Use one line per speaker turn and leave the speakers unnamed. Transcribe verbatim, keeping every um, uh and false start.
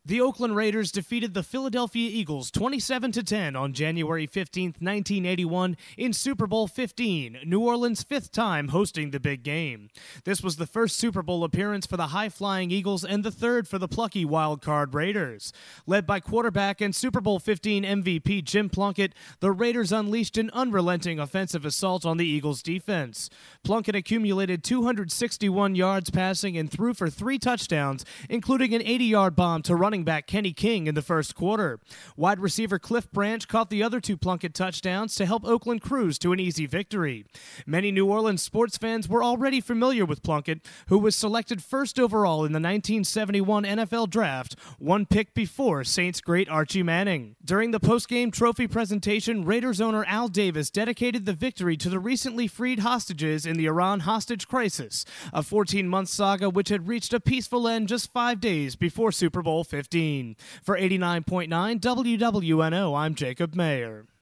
The Oakland Raiders defeated the Philadelphia Eagles twenty-seven to ten on January fifteenth, nineteen eighty-one in Super Bowl fifteen, New Orleans' fifth time hosting the big game. This was the first Super Bowl appearance for the high-flying Eagles and the third for the plucky wild-card Raiders. Led by quarterback and Super Bowl fifteen M V P Jim Plunkett, the Raiders unleashed an unrelenting offensive assault on the Eagles' defense. Plunkett accumulated two hundred sixty-one yards passing and threw for three touchdowns, including an eighty-yard bomb to running back Kenny King in the first quarter. Wide receiver Cliff Branch caught the other two Plunkett touchdowns to help Oakland cruise to an easy victory. Many New Orleans sports fans were already familiar with Plunkett, who was selected first overall in the nineteen seventy-one N F L Draft, one pick before Saints great Archie Manning. During the post-game trophy presentation, Raiders owner Al Davis dedicated the victory to the recently freed hostages in the Iran hostage crisis, a fourteen-month saga which had reached a peaceful end just five days before Super Bowl fifteen. For eighty-nine point nine W W N O, I'm Jacob Mayer.